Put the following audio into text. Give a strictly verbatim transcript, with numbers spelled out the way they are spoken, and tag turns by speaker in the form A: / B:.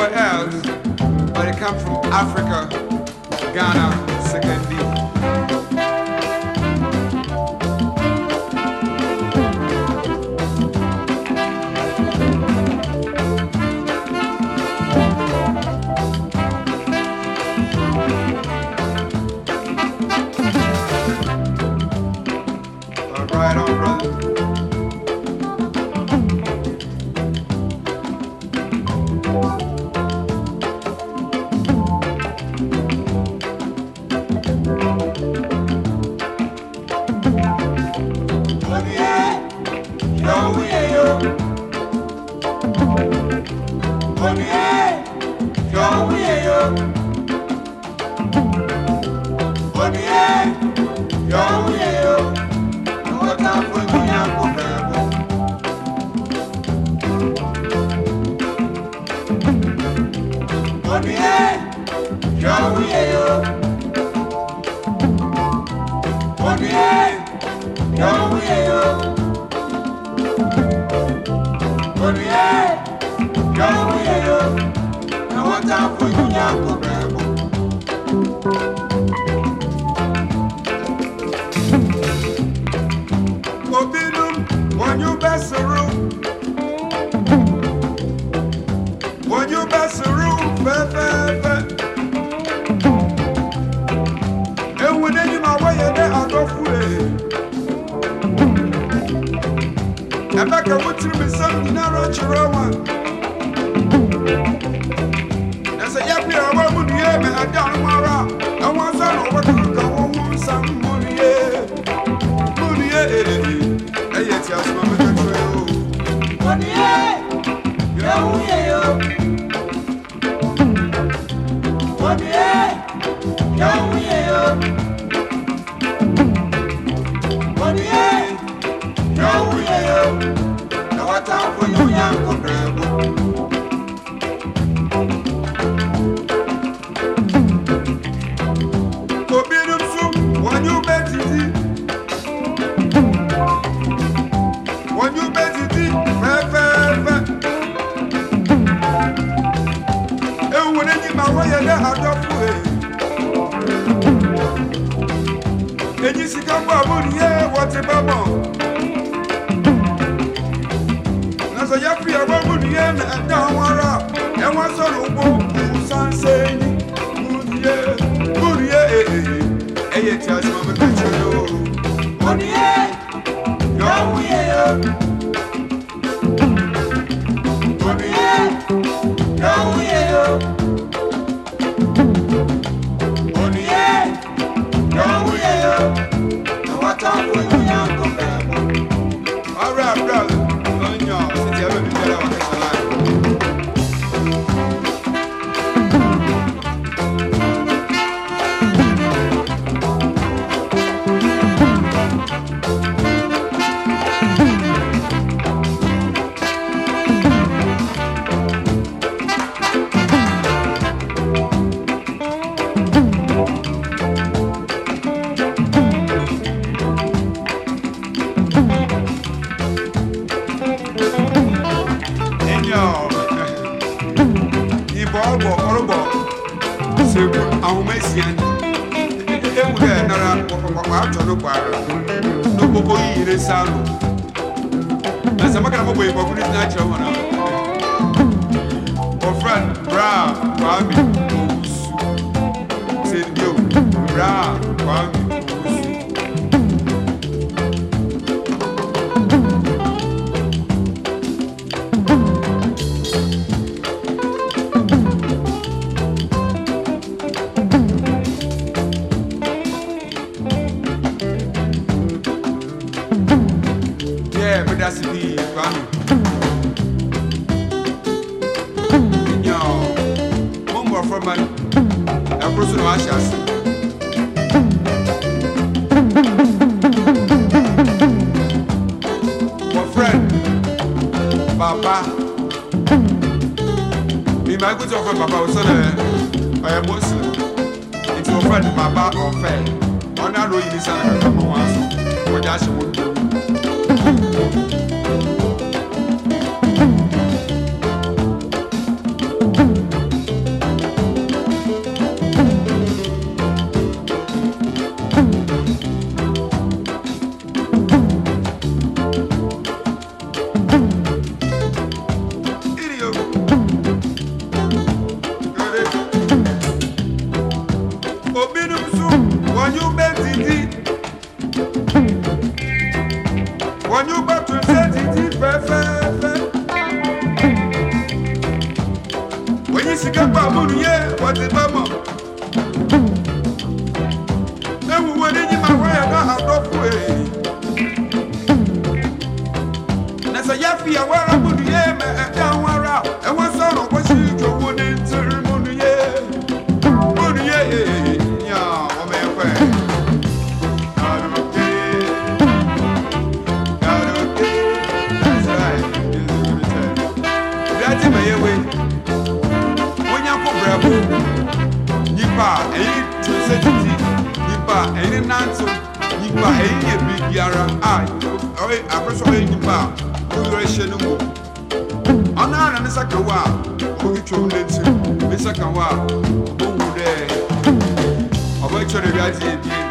A: anywhere else, but they come from Africa, Ghana, secondly. Right on, brother. Nasa yafi awara munu ye me down wara e won so no ko shi jo woni tir munu ye munu ye ya o me kwe aruke aruke that's right that's me ye we wonya ko brabo nipa e to safety nipa e ni nanto nipa e ye bibiara ai oi akoso e nipa Duration no more. On our and Sakawa, who told it to Missakawa, who there. Of actually,